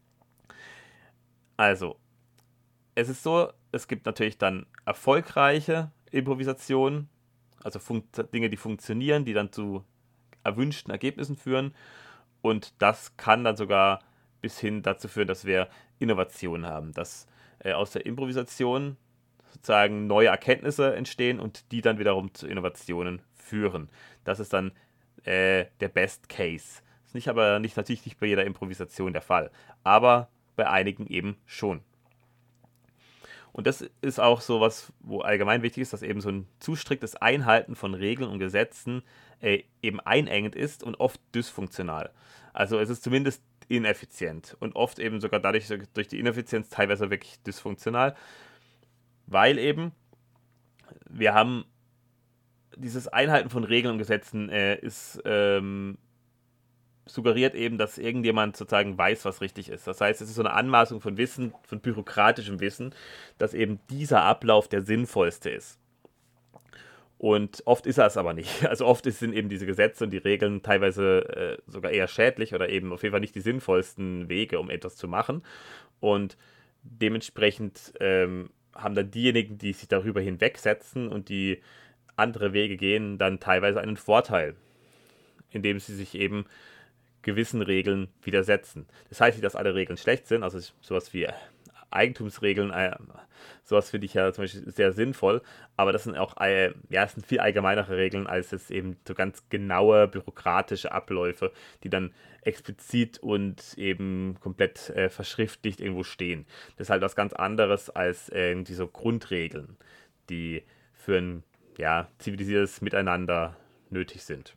Also, es ist so, es gibt natürlich dann erfolgreiche Improvisationen, also Dinge, die funktionieren, die dann zu erwünschten Ergebnissen führen. Und das kann dann sogar bis hin dazu führen, dass wir Innovationen haben, dass äh, aus der Improvisation sozusagen neue Erkenntnisse entstehen und die dann wiederum zu Innovationen führen. Das ist dann äh, der Best Case. Das ist nicht aber nicht, natürlich nicht bei jeder Improvisation der Fall. Aber bei einigen eben schon. Und das ist auch so was, wo allgemein wichtig ist, dass eben so ein zu striktes Einhalten von Regeln und Gesetzen äh, eben einengend ist und oft dysfunktional. Also es ist zumindest ineffizient und oft eben sogar dadurch, durch die Ineffizienz teilweise wirklich dysfunktional, weil eben wir haben dieses Einhalten von Regeln und Gesetzen äh, ist ähm, suggeriert eben, dass irgendjemand sozusagen weiß, was richtig ist. Das heißt, es ist so eine Anmaßung von Wissen, von bürokratischem Wissen, dass eben dieser Ablauf der sinnvollste ist. Und oft ist er es aber nicht. Also oft sind eben diese Gesetze und die Regeln teilweise äh, sogar eher schädlich oder eben auf jeden Fall nicht die sinnvollsten Wege, um etwas zu machen. Und dementsprechend ähm, haben dann diejenigen, die sich darüber hinwegsetzen und die andere Wege gehen, dann teilweise einen Vorteil, indem sie sich eben gewissen Regeln widersetzen. Das heißt nicht, dass alle Regeln schlecht sind, also sowas wie Eigentumsregeln, äh, sowas finde ich ja zum Beispiel sehr sinnvoll, aber das sind auch äh, ja, das sind viel allgemeinere Regeln als jetzt eben so ganz genaue bürokratische Abläufe, die dann explizit und eben komplett äh, verschriftlicht irgendwo stehen. Das ist halt was ganz anderes als äh, irgendwie so Grundregeln, die für ein ja, zivilisiertes Miteinander nötig sind.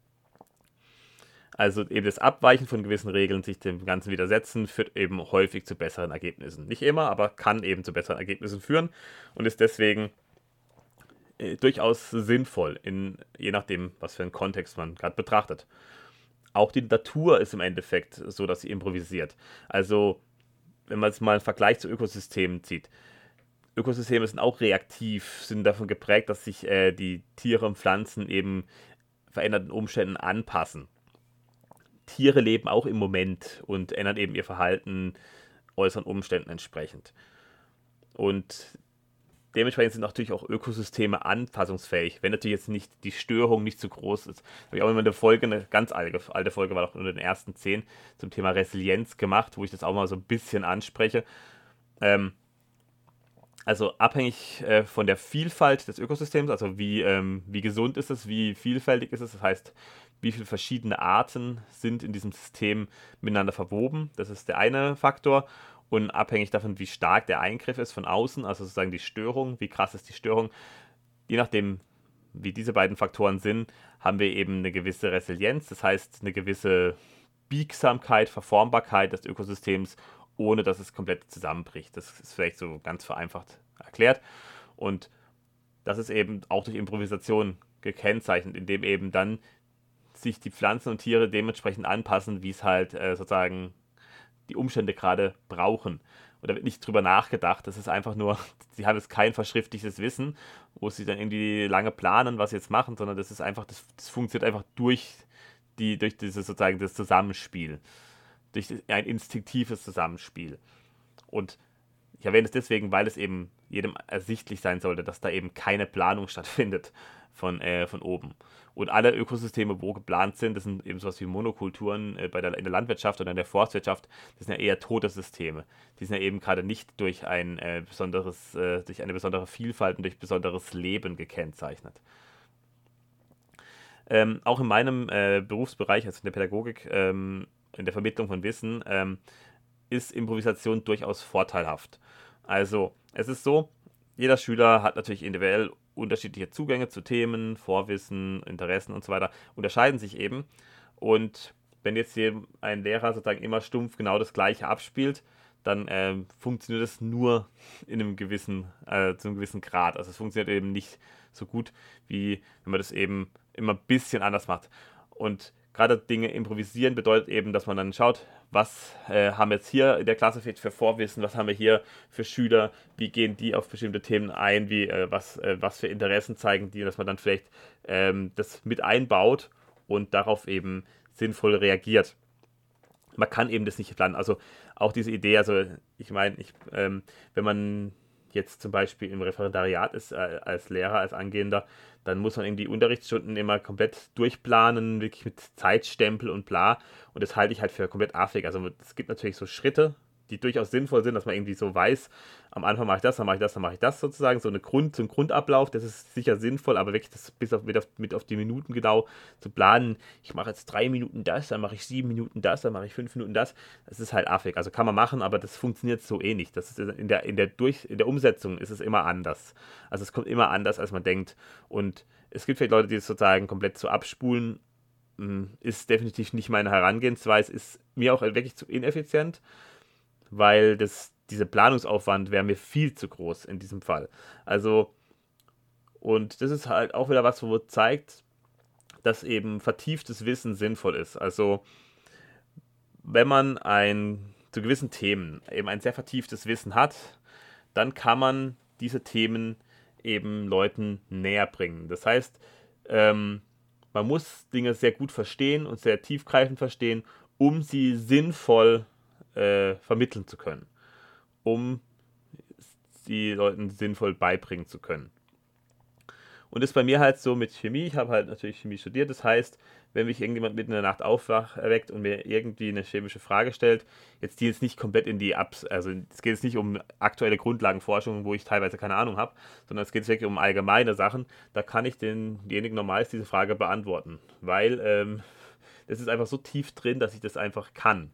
Also eben das Abweichen von gewissen Regeln, sich dem Ganzen widersetzen, führt eben häufig zu besseren Ergebnissen. Nicht immer, aber kann eben zu besseren Ergebnissen führen und ist deswegen äh, durchaus sinnvoll, in, je nachdem, was für einen Kontext man gerade betrachtet. Auch die Natur ist im Endeffekt so, dass sie improvisiert. Also, wenn man jetzt mal einen Vergleich zu Ökosystemen zieht. Ökosysteme sind auch reaktiv, sind davon geprägt, dass sich äh, die Tiere und Pflanzen eben veränderten Umständen anpassen. Tiere leben auch im Moment und ändern eben ihr Verhalten äußeren Umständen entsprechend. Und dementsprechend sind natürlich auch Ökosysteme anpassungsfähig, wenn natürlich jetzt nicht die Störung nicht zu groß ist. Habe ich auch immer eine Folge, eine ganz alte, alte Folge war auch unter den ersten zehn zum Thema Resilienz gemacht, wo ich das auch mal so ein bisschen anspreche. Ähm, also abhängig äh, von der Vielfalt des Ökosystems, also wie, ähm, wie gesund ist es, wie vielfältig ist es, das heißt, wie viele verschiedene Arten sind in diesem System miteinander verwoben. Das ist der eine Faktor. Und abhängig davon, wie stark der Eingriff ist von außen, also sozusagen die Störung, wie krass ist die Störung, je nachdem, wie diese beiden Faktoren sind, haben wir eben eine gewisse Resilienz, das heißt eine gewisse Biegsamkeit, Verformbarkeit des Ökosystems, ohne dass es komplett zusammenbricht. Das ist vielleicht so ganz vereinfacht erklärt. Und das ist eben auch durch Improvisation gekennzeichnet, indem eben dann sich die Pflanzen und Tiere dementsprechend anpassen, wie es halt äh, sozusagen die Umstände gerade brauchen. Und da wird nicht drüber nachgedacht. Das ist einfach nur, sie haben jetzt kein verschriftlichtes Wissen, wo sie dann irgendwie lange planen, was sie jetzt machen, sondern das ist einfach, das, das funktioniert einfach durch die, durch dieses sozusagen das Zusammenspiel. Durch ein instinktives Zusammenspiel. Und ich erwähne es deswegen, weil es eben jedem ersichtlich sein sollte, dass da eben keine Planung stattfindet von, äh, von oben. Und alle Ökosysteme, wo geplant sind, das sind eben sowas wie Monokulturen äh, bei der, in der Landwirtschaft oder in der Forstwirtschaft, das sind ja eher tote Systeme. Die sind ja eben gerade nicht durch ein äh, besonderes, äh, durch eine besondere Vielfalt und durch besonderes Leben gekennzeichnet. Ähm, auch in meinem äh, Berufsbereich, also in der Pädagogik, ähm, in der Vermittlung von Wissen, ähm, ist Improvisation durchaus vorteilhaft. Also, es ist so, jeder Schüler hat natürlich individuell unterschiedliche Zugänge zu Themen, Vorwissen, Interessen und so weiter, unterscheiden sich eben. Und wenn jetzt hier ein Lehrer sozusagen immer stumpf genau das Gleiche abspielt, dann ähm, funktioniert es nur in einem gewissen, äh, zu einem gewissen Grad. Also es funktioniert eben nicht so gut, wie wenn man das eben immer ein bisschen anders macht. Und gerade Dinge improvisieren bedeutet eben, dass man dann schaut, was äh, haben wir jetzt hier in der Klasse für Vorwissen, was haben wir hier für Schüler, wie gehen die auf bestimmte Themen ein, wie, äh, was, äh, was für Interessen zeigen die, dass man dann vielleicht ähm, das mit einbaut und darauf eben sinnvoll reagiert. Man kann eben das nicht planen. Also auch diese Idee, also ich meine, ich, ähm, wenn man jetzt zum Beispiel im Referendariat ist, äh, als Lehrer, als Angehender, dann muss man irgendwie die Unterrichtsstunden immer komplett durchplanen, wirklich mit Zeitstempel und bla. Und das halte ich halt für komplett affig. Also es gibt natürlich so Schritte, die durchaus sinnvoll sind, dass man irgendwie so weiß, am Anfang mache ich das, dann mache ich das, dann mache ich das sozusagen, so, eine Grund, so ein Grundablauf, das ist sicher sinnvoll, aber wirklich das bis auf, mit, auf, mit auf die Minuten genau zu planen, ich mache jetzt drei Minuten das, dann mache ich sieben Minuten das, dann mache ich fünf Minuten das, das ist halt affig, also kann man machen, aber das funktioniert so eh nicht, das ist in der, in der, Durch, in der Umsetzung ist es immer anders, also es kommt immer anders, als man denkt und es gibt vielleicht Leute, die es sozusagen komplett so abspulen, ist definitiv nicht meine Herangehensweise, ist mir auch wirklich zu ineffizient, weil das, dieser Planungsaufwand wäre mir viel zu groß in diesem Fall. Also, und das ist halt auch wieder was, wo zeigt, dass eben vertieftes Wissen sinnvoll ist. Also, wenn man ein, zu gewissen Themen eben ein sehr vertieftes Wissen hat, dann kann man diese Themen eben Leuten näher bringen. Das heißt, ähm, man muss Dinge sehr gut verstehen und sehr tiefgreifend verstehen, um sie sinnvoll äh, vermitteln zu können, um sie Leuten sinnvoll beibringen zu können. Und das ist bei mir halt so mit Chemie. Ich habe halt natürlich Chemie studiert. Das heißt, wenn mich irgendjemand mitten in der Nacht aufweckt und mir irgendwie eine chemische Frage stellt, jetzt die jetzt nicht komplett in die Abs, also es geht jetzt nicht um aktuelle Grundlagenforschung, wo ich teilweise keine Ahnung habe, sondern es geht wirklich um allgemeine Sachen, da kann ich denjenigen normalerweise diese Frage beantworten, weil ähm, das ist einfach so tief drin, dass ich das einfach kann.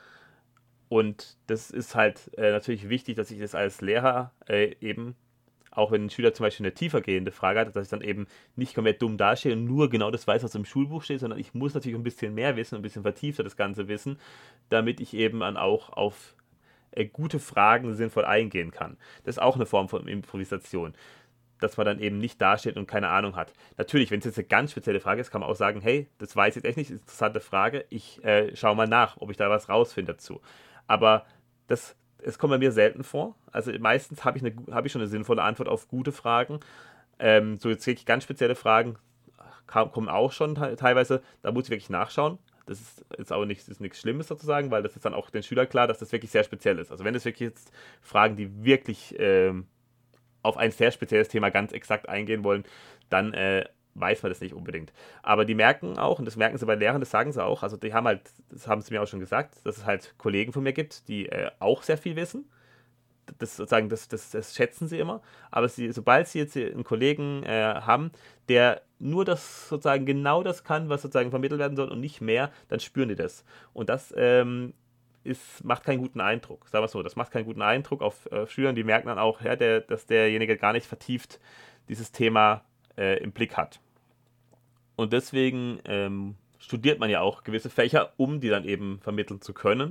Und das ist halt äh, natürlich wichtig, dass ich das als Lehrer äh, eben, auch wenn ein Schüler zum Beispiel eine tiefergehende Frage hat, dass ich dann eben nicht komplett dumm dastehe und nur genau das weiß, was im Schulbuch steht, sondern ich muss natürlich ein bisschen mehr wissen, ein bisschen vertiefter das Ganze wissen, damit ich eben dann auch auf äh, gute Fragen sinnvoll eingehen kann. Das ist auch eine Form von Improvisation, dass man dann eben nicht dasteht und keine Ahnung hat. Natürlich, wenn es jetzt eine ganz spezielle Frage ist, kann man auch sagen, hey, das weiß ich jetzt echt nicht, interessante Frage, ich äh, schaue mal nach, ob ich da was rausfinde dazu. Aber das, es kommt bei mir selten vor. Also meistens habe ich, eine, hab ich schon eine sinnvolle Antwort auf gute Fragen. Ähm, so jetzt wirklich ganz spezielle Fragen kam, kommen auch schon te teilweise. Da muss ich wirklich nachschauen. Das ist jetzt aber nichts, ist nichts Schlimmes sozusagen, weil das ist dann auch den Schülern klar, dass das wirklich sehr speziell ist. Also wenn es wirklich jetzt Fragen, die wirklich ähm, auf ein sehr spezielles Thema ganz exakt eingehen wollen, dann äh, weiß man das nicht unbedingt. Aber die merken auch, und das merken sie bei Lehrern, das sagen sie auch, also die haben halt, das haben sie mir auch schon gesagt, dass es halt Kollegen von mir gibt, die äh, auch sehr viel wissen. Das sozusagen, das, das, das schätzen sie immer. Aber sie, sobald sie jetzt einen Kollegen äh, haben, der nur das sozusagen genau das kann, was sozusagen vermittelt werden soll und nicht mehr, dann spüren die das. Und das ähm, ist, macht keinen guten Eindruck. Sagen wir es so, das macht keinen guten Eindruck auf äh, Schülern, die merken dann auch, ja, der, dass derjenige gar nicht vertieft dieses Thema äh, im Blick hat. Und deswegen ähm, studiert man ja auch gewisse Fächer, um die dann eben vermitteln zu können.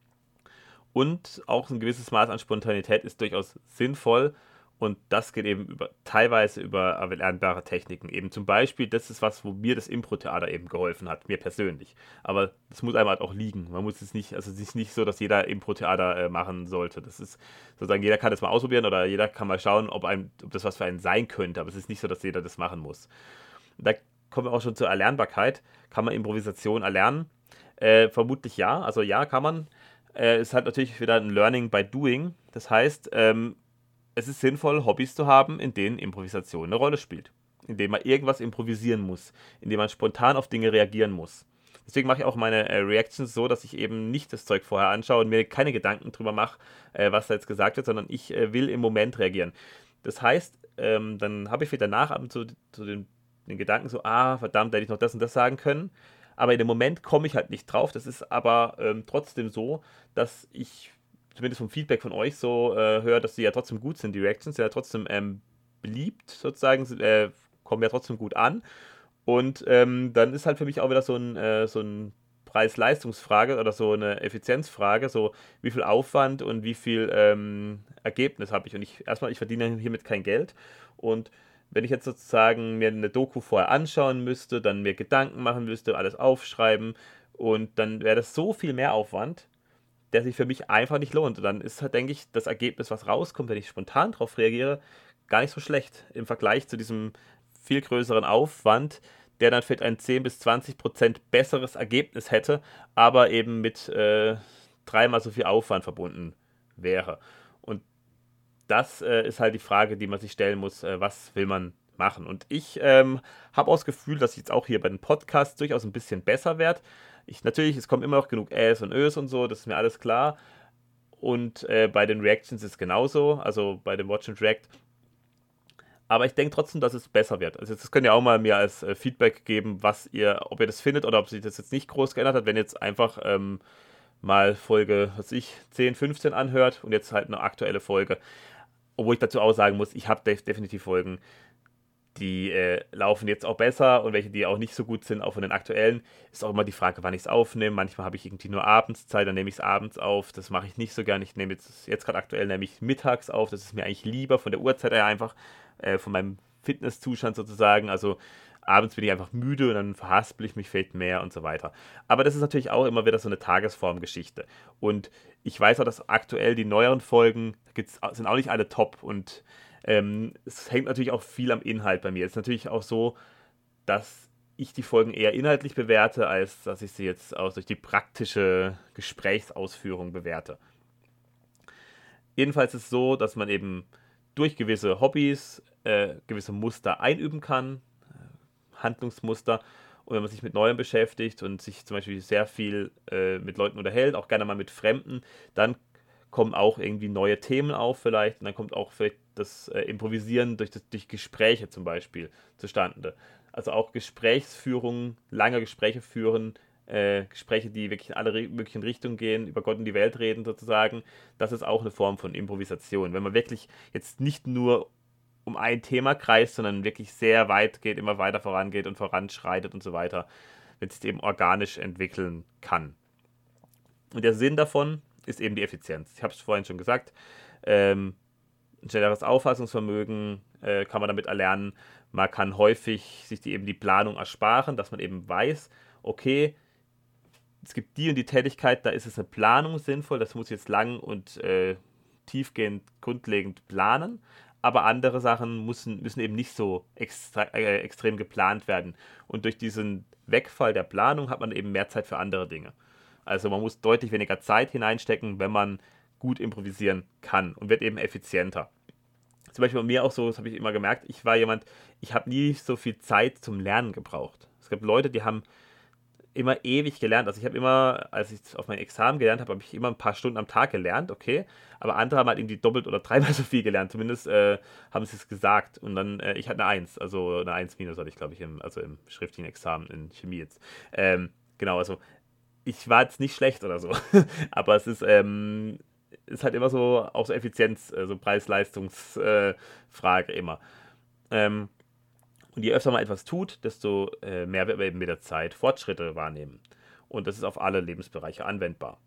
Und auch ein gewisses Maß an Spontanität ist durchaus sinnvoll. Und das geht eben über, teilweise über erlernbare Techniken. Eben zum Beispiel, das ist was, wo mir das Impro-Theater eben geholfen hat, mir persönlich. Aber das muss einem halt auch liegen. Man muss es nicht, also es ist nicht so, dass jeder Impro-Theater äh, machen sollte. Das ist sozusagen, jeder kann das mal ausprobieren oder jeder kann mal schauen, ob, einem, ob das was für einen sein könnte. Aber es ist nicht so, dass jeder das machen muss. Da kommen wir auch schon zur Erlernbarkeit. Kann man Improvisation erlernen? Äh, vermutlich ja. Also ja, kann man. Äh, ist halt natürlich wieder ein Learning by Doing. Das heißt, ähm, es ist sinnvoll, Hobbys zu haben, in denen Improvisation eine Rolle spielt. In denen man irgendwas improvisieren muss. In denen man spontan auf Dinge reagieren muss. Deswegen mache ich auch meine äh, Reactions so, dass ich eben nicht das Zeug vorher anschaue und mir keine Gedanken drüber mache, äh, was da jetzt gesagt wird, sondern ich äh, will im Moment reagieren. Das heißt, ähm, dann habe ich wieder nach ab und zu, zu den, den Gedanken so, ah, verdammt, hätte ich noch das und das sagen können. Aber in dem Moment komme ich halt nicht drauf. Das ist aber ähm, trotzdem so, dass ich zumindest vom Feedback von euch so äh, höre, dass die ja trotzdem gut sind. Die Reactions sind ja trotzdem ähm, beliebt sozusagen, äh, kommen ja trotzdem gut an. Und ähm, dann ist halt für mich auch wieder so ein, äh, so ein Preis-Leistungs-Frage oder so eine Effizienzfrage, so wie viel Aufwand und wie viel ähm, Ergebnis habe ich. Und ich erstmal, ich verdiene hiermit kein Geld. Und wenn ich jetzt sozusagen mir eine Doku vorher anschauen müsste, dann mir Gedanken machen müsste, alles aufschreiben und dann wäre das so viel mehr Aufwand, der sich für mich einfach nicht lohnt. Und dann ist halt, denke ich, das Ergebnis, was rauskommt, wenn ich spontan darauf reagiere, gar nicht so schlecht im Vergleich zu diesem viel größeren Aufwand, der dann vielleicht ein zehn bis zwanzig Prozent besseres Ergebnis hätte, aber eben mit äh, dreimal so viel Aufwand verbunden wäre. Und das äh, ist halt die Frage, die man sich stellen muss, äh, was will man machen. Und ich ähm, habe auch das Gefühl, dass ich jetzt auch hier bei den Podcasts durchaus ein bisschen besser werde. Ich, natürlich, es kommen immer noch genug Äs und Ös und so, das ist mir alles klar. Und äh, bei den Reactions ist es genauso, also bei dem Watch and React. Aber ich denke trotzdem, dass es besser wird. Also das könnt ihr auch mal mir als äh, Feedback geben, was ihr, ob ihr das findet oder ob sich das jetzt nicht groß geändert hat, wenn jetzt einfach ähm, mal Folge, was ich, zehn, fünfzehn anhört und jetzt halt eine aktuelle Folge. Obwohl ich dazu auch sagen muss, ich habe def definitiv Folgen, die äh, laufen jetzt auch besser und welche, die auch nicht so gut sind, auch von den aktuellen. Ist auch immer die Frage, wann ich es aufnehme. Manchmal habe ich irgendwie nur abends Zeit, dann nehme ich es abends auf. Das mache ich nicht so gern. Ich nehme jetzt, jetzt gerade aktuell nehme ich mittags auf. Das ist mir eigentlich lieber von der Uhrzeit her einfach, äh, von meinem Fitnesszustand sozusagen. Also abends bin ich einfach müde und dann verhaspel ich mich vielleicht mehr und so weiter. Aber das ist natürlich auch immer wieder so eine Tagesformgeschichte. Und ich weiß auch, dass aktuell die neueren Folgen, da gibt's, sind auch nicht alle top und ähm, es hängt natürlich auch viel am Inhalt bei mir. Es ist natürlich auch so, dass ich die Folgen eher inhaltlich bewerte, als dass ich sie jetzt auch durch die praktische Gesprächsausführung bewerte. Jedenfalls ist es so, dass man eben durch gewisse Hobbys äh, gewisse Muster einüben kann, äh, Handlungsmuster. Und wenn man sich mit Neuem beschäftigt und sich zum Beispiel sehr viel äh, mit Leuten unterhält, auch gerne mal mit Fremden, dann kommen auch irgendwie neue Themen auf vielleicht und dann kommt auch vielleicht das äh, Improvisieren durch, das, durch Gespräche zum Beispiel zustande. Also auch Gesprächsführung, lange Gespräche führen, äh, Gespräche, die wirklich in alle möglichen Richtungen gehen, über Gott und die Welt reden sozusagen, das ist auch eine Form von Improvisation. Wenn man wirklich jetzt nicht nur um ein Thema kreist, sondern wirklich sehr weit geht, immer weiter vorangeht und voranschreitet und so weiter, wenn es sich eben organisch entwickeln kann. Und der Sinn davon ist eben die Effizienz. Ich habe es vorhin schon gesagt, ähm, ein schnelleres Auffassungsvermögen äh, kann man damit erlernen. Man kann häufig sich die, eben die Planung ersparen, dass man eben weiß, okay, es gibt die und die Tätigkeit, da ist es eine Planung sinnvoll, das muss ich jetzt lang und äh, tiefgehend, grundlegend planen. Aber andere Sachen müssen, müssen eben nicht so extra, äh, extrem geplant werden. Und durch diesen Wegfall der Planung hat man eben mehr Zeit für andere Dinge. Also man muss deutlich weniger Zeit hineinstecken, wenn man gut improvisieren kann und wird eben effizienter. Zum Beispiel bei mir auch so, das habe ich immer gemerkt, ich war jemand, ich habe nie so viel Zeit zum Lernen gebraucht. Es gibt Leute, die haben immer ewig gelernt. Also ich habe immer, als ich auf mein Examen gelernt habe, habe ich immer ein paar Stunden am Tag gelernt, okay. Aber andere haben halt irgendwie doppelt oder dreimal so viel gelernt. Zumindest äh, haben sie es gesagt. Und dann, äh, ich hatte eine Eins, also eine Eins minus hatte ich, glaube ich, im, also im schriftlichen Examen in Chemie jetzt. Ähm, genau, also ich war jetzt nicht schlecht oder so. Aber es ist, ähm, ist halt immer so, auch so Effizienz, also Preis-Leistungs-Frage äh, immer. Ähm, und je öfter man etwas tut, desto äh, mehr wird man eben mit der Zeit Fortschritte wahrnehmen. Und das ist auf alle Lebensbereiche anwendbar.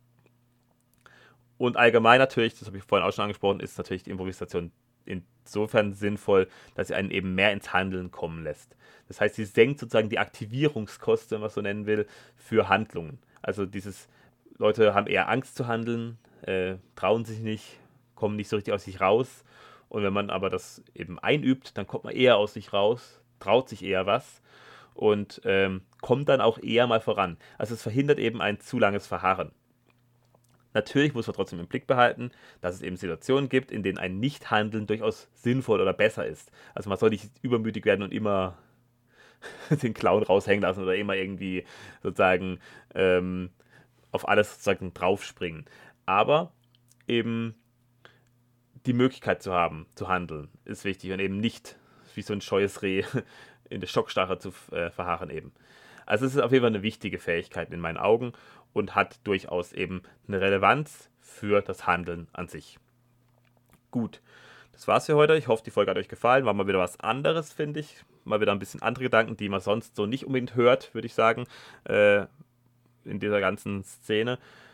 Und allgemein natürlich, das habe ich vorhin auch schon angesprochen, ist natürlich die Improvisation insofern sinnvoll, dass sie einen eben mehr ins Handeln kommen lässt. Das heißt, sie senkt sozusagen die Aktivierungskosten, wenn man es so nennen will, für Handlungen. Also dieses, Leute haben eher Angst zu handeln, äh, trauen sich nicht, kommen nicht so richtig aus sich raus. Und wenn man aber das eben einübt, dann kommt man eher aus sich raus, traut sich eher was und ähm, kommt dann auch eher mal voran. Also es verhindert eben ein zu langes Verharren. Natürlich muss man trotzdem im Blick behalten, dass es eben Situationen gibt, in denen ein Nichthandeln durchaus sinnvoll oder besser ist. Also man soll nicht übermütig werden und immer den Clown raushängen lassen oder immer irgendwie sozusagen ähm, auf alles sozusagen draufspringen. Aber eben die Möglichkeit zu haben, zu handeln, ist wichtig und eben nicht wie so ein scheues Reh in der Schockstarre zu äh, verharren eben. Also es ist auf jeden Fall eine wichtige Fähigkeit in meinen Augen und hat durchaus eben eine Relevanz für das Handeln an sich. Gut, das war's für heute. Ich hoffe, die Folge hat euch gefallen. War mal wieder was anderes, finde ich. Mal wieder ein bisschen andere Gedanken, die man sonst so nicht unbedingt hört, würde ich sagen, äh, in dieser ganzen Szene.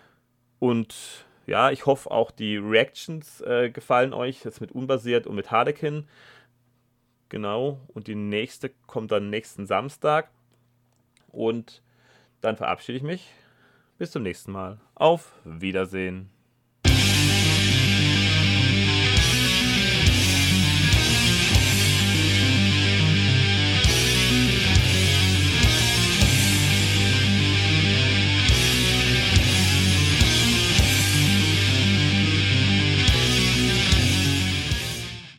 Und ja, ich hoffe auch die Reactions äh, gefallen euch, jetzt mit Unbasiert und mit Harlekin. Genau, und die nächste kommt dann nächsten Samstag. Und dann verabschiede ich mich. Bis zum nächsten Mal. Auf Wiedersehen.